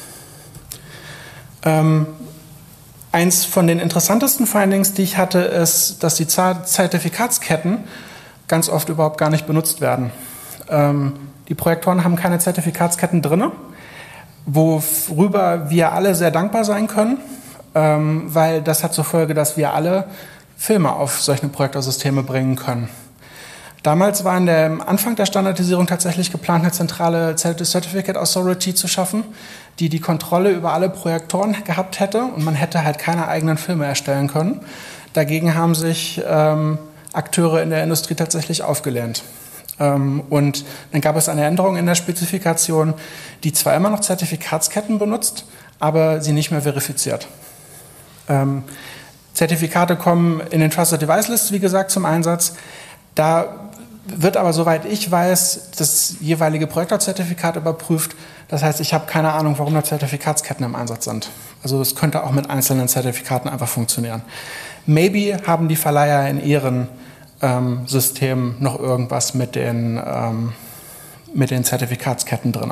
Speaker 2: Eins von den interessantesten Findings, die ich hatte, ist, dass die Zertifikatsketten ganz oft überhaupt gar nicht benutzt werden. Die Projektoren haben keine Zertifikatsketten drin, worüber wir alle sehr dankbar sein können, weil das hat zur Folge, dass wir alle Filme auf solche Projektorsysteme bringen können. Damals war an der Anfang der Standardisierung tatsächlich geplant, eine zentrale Certificate Authority zu schaffen, die die Kontrolle über alle Projektoren gehabt hätte und man hätte halt keine eigenen Filme erstellen können. Dagegen haben sich Akteure in der Industrie tatsächlich aufgelehnt. Und dann gab es eine Änderung in der Spezifikation, die zwar immer noch Zertifikatsketten benutzt, aber sie nicht mehr verifiziert. Zertifikate kommen in den Trusted Device Lists, wie gesagt, zum Einsatz. Da wird aber, soweit ich weiß, das jeweilige Projektorzertifikat überprüft. Das heißt, ich habe keine Ahnung, warum da Zertifikatsketten im Einsatz sind. Also es könnte auch mit einzelnen Zertifikaten einfach funktionieren. Maybe haben die Verleiher in ihren Systemen noch irgendwas mit den Zertifikatsketten drin.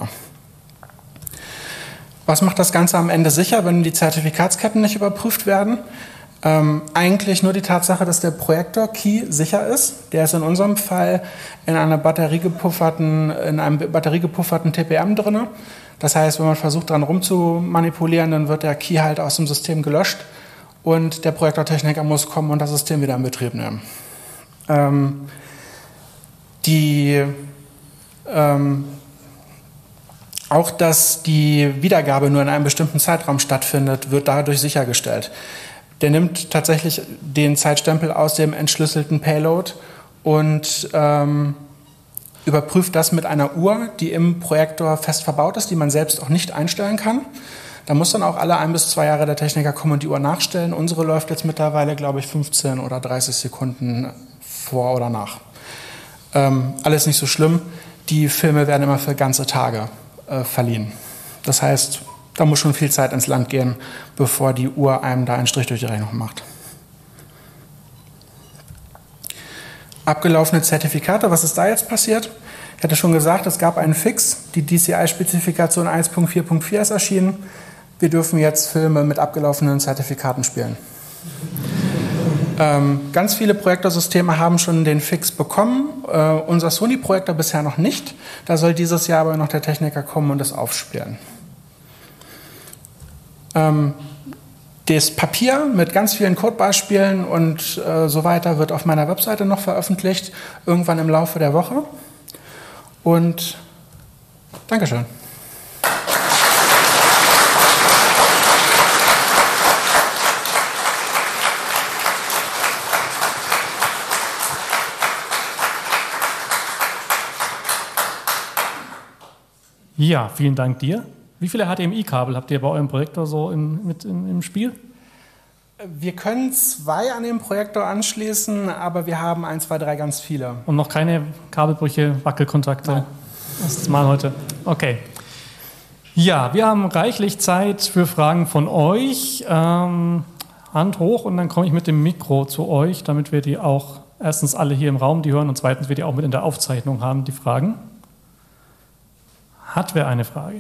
Speaker 2: Was macht das Ganze am Ende sicher, wenn die Zertifikatsketten nicht überprüft werden? Eigentlich nur die Tatsache, dass der Projektor-Key sicher ist. Der ist in unserem Fall in einem batteriegepufferten TPM drin. Das heißt, wenn man versucht, dran rumzumanipulieren, dann wird der Key halt aus dem System gelöscht und der Projektortechniker muss kommen und das System wieder in Betrieb nehmen. Auch, dass die Wiedergabe nur in einem bestimmten Zeitraum stattfindet, wird dadurch sichergestellt. Der nimmt tatsächlich den Zeitstempel aus dem entschlüsselten Payload und überprüft das mit einer Uhr, die im Projektor fest verbaut ist, die man selbst auch nicht einstellen kann. Da muss dann auch alle 1 bis 2 Jahre der Techniker kommen und die Uhr nachstellen. Unsere läuft jetzt mittlerweile, glaube ich, 15 oder 30 Sekunden vor oder nach. Alles nicht so schlimm. Die Filme werden immer für ganze Tage verliehen. Das heißt, da muss schon viel Zeit ins Land gehen, bevor die Uhr einem da einen Strich durch die Rechnung macht. Abgelaufene Zertifikate, was ist da jetzt passiert? Ich hatte schon gesagt, es gab einen Fix. Die DCI-Spezifikation 1.4.4 ist erschienen. Wir dürfen jetzt Filme mit abgelaufenen Zertifikaten spielen. Ganz viele Projektorsysteme haben schon den Fix bekommen. Unser Sony-Projektor bisher noch nicht. Da soll dieses Jahr aber noch der Techniker kommen und es aufspielen. Das Papier mit ganz vielen Codebeispielen und so weiter wird auf meiner Webseite noch veröffentlicht, irgendwann im Laufe der Woche. Und Dankeschön.
Speaker 1: Ja, vielen Dank dir. Wie viele HDMI-Kabel habt ihr bei eurem Projektor so im Spiel?
Speaker 2: Wir können 2 an den Projektor anschließen, aber wir haben 1, 2, 3 ganz viele.
Speaker 1: Und noch keine Kabelbrüche, Wackelkontakte?
Speaker 2: Nein.
Speaker 1: Erstes Mal heute. Okay. Ja, wir haben reichlich Zeit für Fragen von euch. Hand hoch und dann komme ich mit dem Mikro zu euch, damit wir die auch erstens alle hier im Raum die hören und zweitens wir die auch mit in der Aufzeichnung haben, die Fragen. Hat wer eine Frage?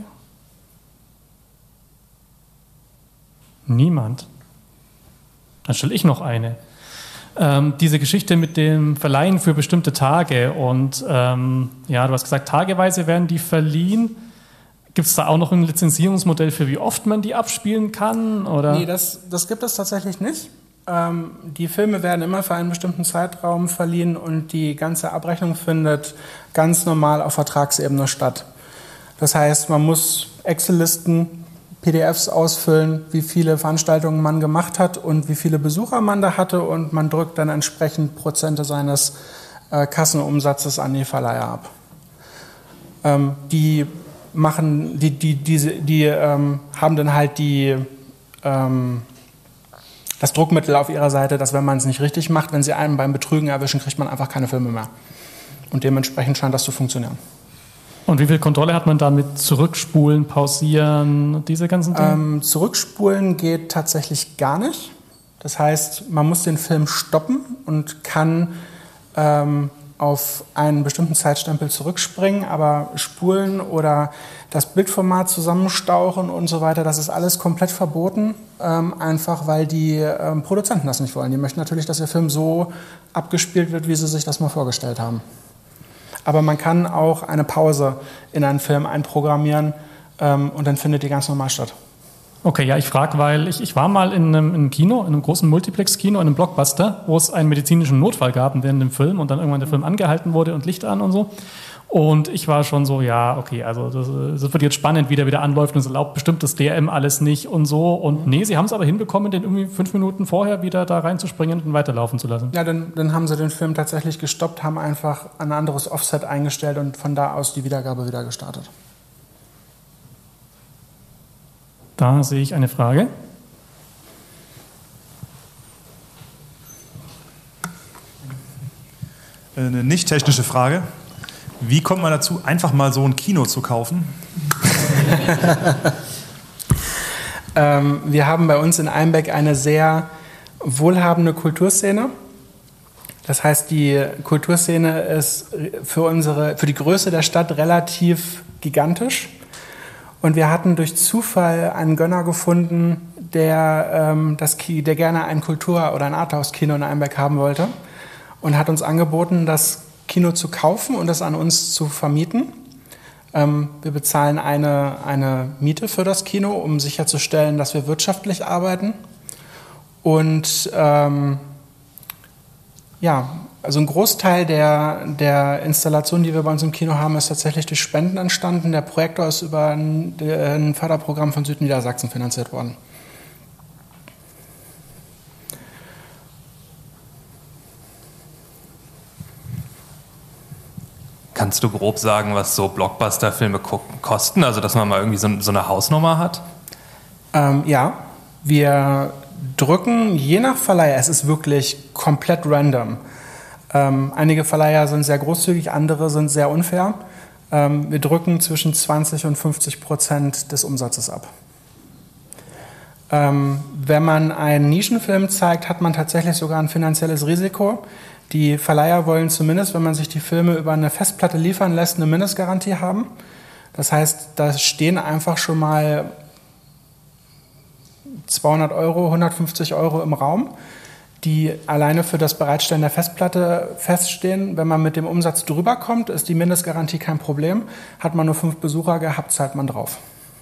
Speaker 1: Niemand? Dann stelle ich noch eine. Diese Geschichte mit dem Verleihen für bestimmte Tage und ja, du hast gesagt, tageweise werden die verliehen. Gibt es da auch noch ein Lizenzierungsmodell für wie oft man die abspielen kann? Oder?
Speaker 2: Nee, das gibt es tatsächlich nicht. Die Filme werden immer für einen bestimmten Zeitraum verliehen und die ganze Abrechnung findet ganz normal auf Vertragsebene statt. Das heißt, man muss Excel-Listen, PDFs ausfüllen, wie viele Veranstaltungen man gemacht hat und wie viele Besucher man da hatte und man drückt dann entsprechend Prozente seines Kassenumsatzes an die Verleiher ab. Die haben dann halt das Druckmittel auf ihrer Seite, dass wenn man es nicht richtig macht, wenn sie einen beim Betrügen erwischen, kriegt man einfach keine Filme mehr. Und dementsprechend scheint das zu funktionieren.
Speaker 1: Und wie viel Kontrolle hat man da mit Zurückspulen, Pausieren, diese ganzen Dinge?
Speaker 2: Zurückspulen geht tatsächlich gar nicht. Das heißt, man muss den Film stoppen und kann auf einen bestimmten Zeitstempel zurückspringen, aber spulen oder das Bildformat zusammenstauchen und so weiter, das ist alles komplett verboten, einfach weil die Produzenten das nicht wollen. Die möchten natürlich, dass der Film so abgespielt wird, wie sie sich das mal vorgestellt haben. Aber man kann auch eine Pause in einen Film einprogrammieren und dann findet die ganz normal statt.
Speaker 1: Okay, ja, ich frage, weil ich war mal in einem Kino, in einem großen Multiplex-Kino, in einem Blockbuster, wo es einen medizinischen Notfall gab während dem Film und dann irgendwann der Film angehalten wurde und Licht an und so. Und ich war schon so, ja, okay, also das wird jetzt spannend, wie der wieder anläuft und es erlaubt bestimmt das DRM alles nicht und so. Und nee, sie haben es aber hinbekommen, den irgendwie 5 Minuten vorher wieder da reinzuspringen und ihn weiterlaufen zu lassen.
Speaker 2: Ja, dann haben sie den Film tatsächlich gestoppt, haben einfach ein anderes Offset eingestellt und von da aus die Wiedergabe wieder gestartet.
Speaker 1: Da sehe ich eine Frage.
Speaker 4: eine nicht technische Frage. Wie kommt man dazu, einfach mal so ein Kino zu kaufen?
Speaker 2: Wir haben bei uns in Einbeck eine sehr wohlhabende Kulturszene. Das heißt, die Kulturszene ist für die Größe der Stadt relativ gigantisch. Und wir hatten durch Zufall einen Gönner gefunden, der gerne ein Kultur- oder ein Arthouse-Kino in Einbeck haben wollte und hat uns angeboten, das Kino zu kaufen und es an uns zu vermieten. Wir bezahlen eine Miete für das Kino, um sicherzustellen, dass wir wirtschaftlich arbeiten. Und also ein Großteil der Installationen, die wir bei uns im Kino haben, ist tatsächlich durch Spenden entstanden. Der Projektor ist über ein Förderprogramm von Südniedersachsen finanziert worden.
Speaker 5: Kannst du grob sagen, was so Blockbuster-Filme kosten? Also, dass man mal irgendwie so eine Hausnummer hat?
Speaker 2: Ja, wir drücken je nach Verleiher, es ist wirklich komplett random. Einige Verleiher sind sehr großzügig, andere sind sehr unfair. Wir drücken zwischen 20% und 50% des Umsatzes ab. Wenn man einen Nischenfilm zeigt, hat man tatsächlich sogar ein finanzielles Risiko. Die Verleiher wollen zumindest, wenn man sich die Filme über eine Festplatte liefern lässt, eine Mindestgarantie haben. Das heißt, da stehen einfach schon mal 200 Euro, 150 Euro im Raum, die alleine für das Bereitstellen der Festplatte feststehen. Wenn man mit dem Umsatz drüber kommt, ist die Mindestgarantie kein Problem. Hat man nur 5 Besucher gehabt, zahlt man drauf.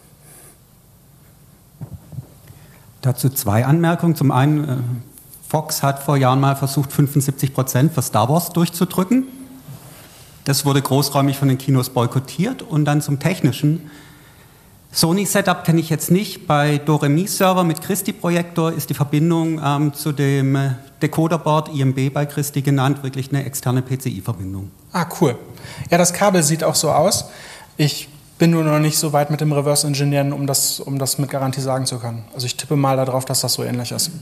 Speaker 6: Dazu 2 Anmerkungen. Zum einen, Fox hat vor Jahren mal versucht, 75% für Star Wars durchzudrücken. Das wurde großräumig von den Kinos boykottiert. Und dann zum Technischen. Sony-Setup kenne ich jetzt nicht. Bei Doremi-Server mit Christi-Projektor ist die Verbindung zu dem Decoderboard IMB bei Christi genannt, wirklich eine externe PCI-Verbindung.
Speaker 2: Ah, cool. Ja, das Kabel sieht auch so aus. Ich bin nur noch nicht so weit mit dem Reverse-Engineeren, um das mit Garantie sagen zu können. Also ich tippe mal darauf, dass das so ähnlich ist.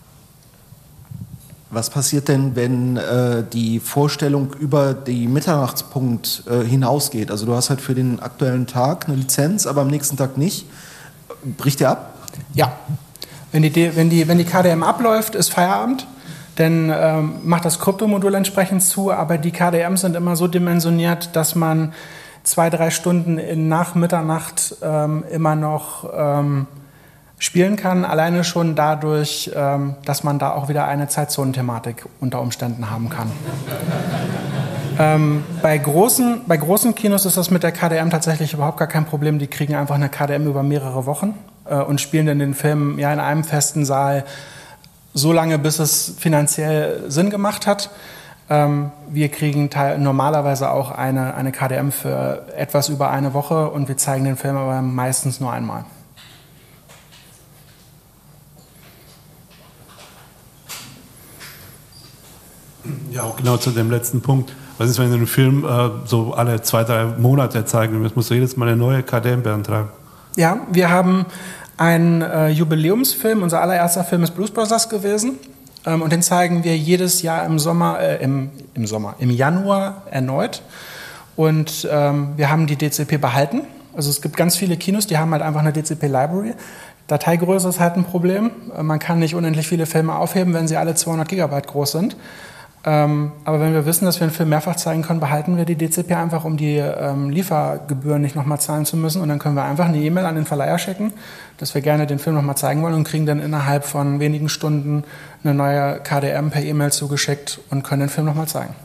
Speaker 7: Was passiert denn, wenn die Vorstellung über die Mitternachtspunkt hinausgeht? Also du hast halt für den aktuellen Tag eine Lizenz, aber am nächsten Tag nicht. Bricht der ab?
Speaker 2: Ja. Wenn die KDM abläuft, ist Feierabend. Dann macht das Kryptomodul entsprechend zu, aber die KDMs sind immer so dimensioniert, dass man 2-3 Stunden nach Mitternacht immer noch spielen kann, alleine schon dadurch, dass man da auch wieder eine Zeitzonenthematik unter Umständen haben kann. Bei großen Kinos ist das mit der KDM tatsächlich überhaupt gar kein Problem. Die kriegen einfach eine KDM über mehrere Wochen und spielen dann den Film in einem festen Saal so lange, bis es finanziell Sinn gemacht hat. Wir kriegen normalerweise auch eine KDM für etwas über eine Woche und wir zeigen den Film aber meistens nur einmal.
Speaker 8: Ja, auch genau zu dem letzten Punkt. Was ist, wenn du einen Film so alle 2-3 Monate zeigen willst? Musst du jedes Mal eine neue KDM beantragen? Ja,
Speaker 2: wir haben einen Jubiläumsfilm. Unser allererster Film ist Blues Brothers gewesen. Und den zeigen wir jedes Jahr im Januar erneut. Und wir haben die DCP behalten. Also es gibt ganz viele Kinos, die haben halt einfach eine DCP-Library. Dateigröße ist halt ein Problem. Man kann nicht unendlich viele Filme aufheben, wenn sie alle 200 Gigabyte groß sind. Aber wenn wir wissen, dass wir einen Film mehrfach zeigen können, behalten wir die DCP einfach, um die Liefergebühren nicht nochmal zahlen zu müssen. Und dann können wir einfach eine E-Mail an den Verleiher schicken, dass wir gerne den Film nochmal zeigen wollen und kriegen dann innerhalb von wenigen Stunden eine neue KDM per E-Mail zugeschickt und können den Film nochmal zeigen.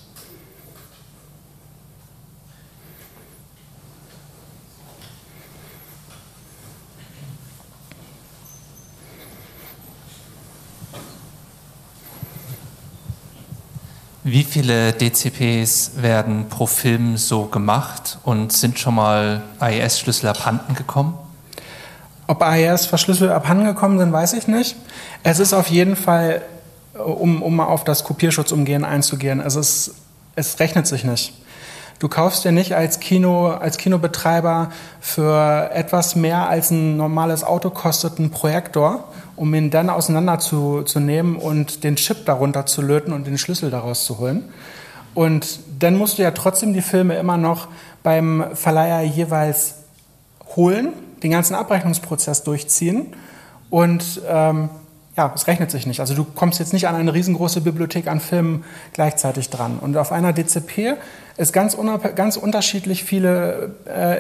Speaker 5: Wie viele DCPs werden pro Film so gemacht und sind schon mal AES-Schlüssel abhanden gekommen?
Speaker 2: Ob AES-Verschlüssel abhanden gekommen sind, weiß ich nicht. Es ist auf jeden Fall, um mal auf das Kopierschutzumgehen einzugehen, es rechnet sich nicht. Du kaufst dir nicht als Kinobetreiber für etwas mehr als ein normales Auto kostet einen Projektor, um ihn dann auseinanderzunehmen und den Chip darunter zu löten und den Schlüssel daraus zu holen. Und dann musst du ja trotzdem die Filme immer noch beim Verleiher jeweils holen, den ganzen Abrechnungsprozess durchziehen und es rechnet sich nicht. Also du kommst jetzt nicht an eine riesengroße Bibliothek an Filmen gleichzeitig dran. Und auf einer DCP ist ganz unterschiedlich viele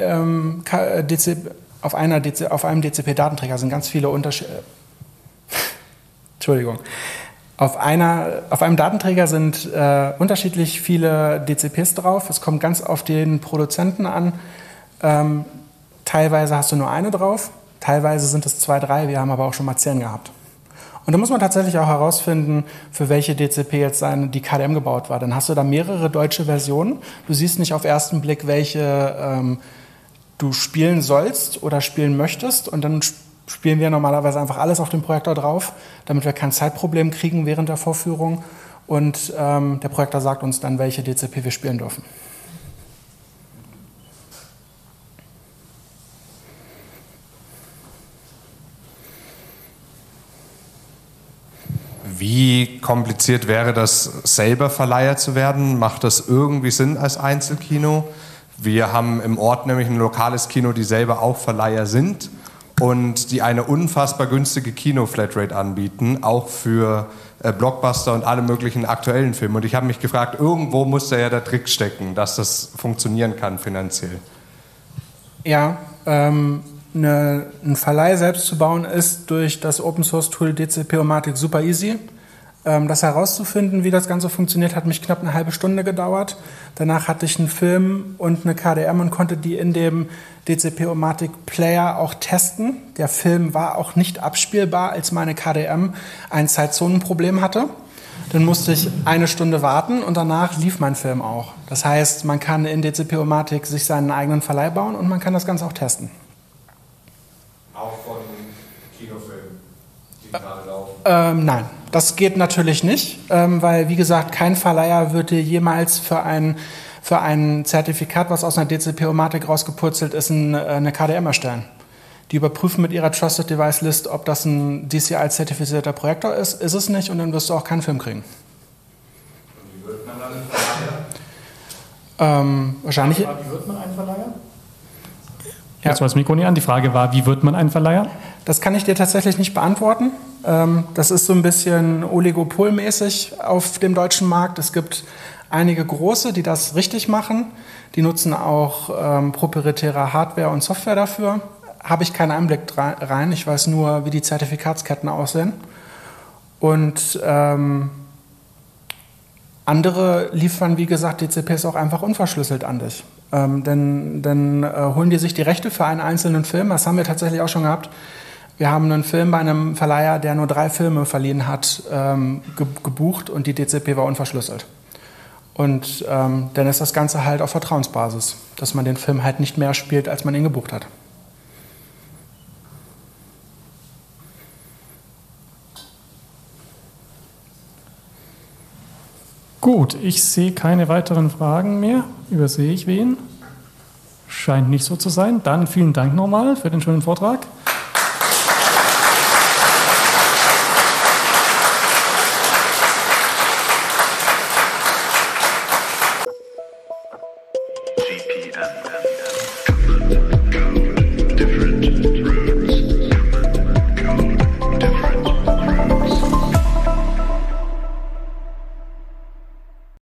Speaker 2: auf einem DCP-Datenträger sind ganz viele Entschuldigung. Auf einem Datenträger sind unterschiedlich viele DCPs drauf. Es kommt ganz auf den Produzenten an. Teilweise hast du nur eine drauf, teilweise sind es 2, 3. Wir haben aber auch schon mal 10 gehabt. Und da muss man tatsächlich auch herausfinden, für welche DCP jetzt die KDM gebaut war. Dann hast du da mehrere deutsche Versionen. Du siehst nicht auf ersten Blick, welche du spielen sollst oder spielen möchtest. Und dann spielen wir normalerweise einfach alles auf dem Projektor drauf, damit wir kein Zeitproblem kriegen während der Vorführung. Und der Projektor sagt uns dann, welche DCP wir spielen dürfen.
Speaker 9: Wie kompliziert wäre das, selber Verleiher zu werden? Macht das irgendwie Sinn als Einzelkino? Wir haben im Ort nämlich ein lokales Kino, die selber auch Verleiher sind und die eine unfassbar günstige Kino-Flatrate anbieten, auch für Blockbuster und alle möglichen aktuellen Filme. Und ich habe mich gefragt, irgendwo muss da ja der Trick stecken, dass das funktionieren kann finanziell.
Speaker 2: Ja, einen Verleih selbst zu bauen, ist durch das Open-Source-Tool DCP-O-Matic super easy. Das herauszufinden, wie das Ganze funktioniert, hat mich knapp eine halbe Stunde gedauert. Danach hatte ich einen Film und eine KDM und konnte die in dem DCP-O-Matic-Player auch testen. Der Film war auch nicht abspielbar, als meine KDM ein Zeitzonenproblem hatte. Dann musste ich 1 Stunde warten und danach lief mein Film auch. Das heißt, man kann in DCP-O-Matic sich seinen eigenen Verleih bauen und man kann das Ganze auch testen.
Speaker 9: Auch von Kinofilmen, die gerade laufen?
Speaker 2: Nein, das geht natürlich nicht, weil, wie gesagt, kein Verleiher würde jemals für ein Zertifikat, was aus einer DCP-O-Matic rausgepurzelt ist, eine KDM erstellen. Die überprüfen mit ihrer Trusted Device List, ob das ein DCI-zertifizierter Projektor ist. Ist es nicht und dann wirst du auch keinen Film kriegen.
Speaker 9: Und wie wird man dann ein Verleiher?
Speaker 2: Wahrscheinlich.
Speaker 3: Wie wird man ein Verleiher?
Speaker 1: Ja. Jetzt war das Mikro nicht an. Die Frage war, wie wird man ein Verleiher?
Speaker 2: Das kann ich dir tatsächlich nicht beantworten. Das ist so ein bisschen oligopolmäßig auf dem deutschen Markt. Es gibt einige große, die das richtig machen. Die nutzen auch proprietäre Hardware und Software dafür. Habe ich keinen Einblick rein. Ich weiß nur, wie die Zertifikatsketten aussehen. Und andere liefern, wie gesagt, DCPs auch einfach unverschlüsselt an dich. Dann holen die sich die Rechte für einen einzelnen Film. Das haben wir tatsächlich auch schon gehabt. Wir haben einen Film bei einem Verleiher, der nur 3 Filme verliehen hat, gebucht und die DCP war unverschlüsselt. Und dann ist das Ganze halt auf Vertrauensbasis, dass man den Film halt nicht mehr spielt, als man ihn gebucht hat.
Speaker 1: Gut, ich sehe keine weiteren Fragen mehr. Übersehe ich wen? Scheint nicht so zu sein. Dann vielen Dank nochmal für den schönen Vortrag.
Speaker 10: GPN.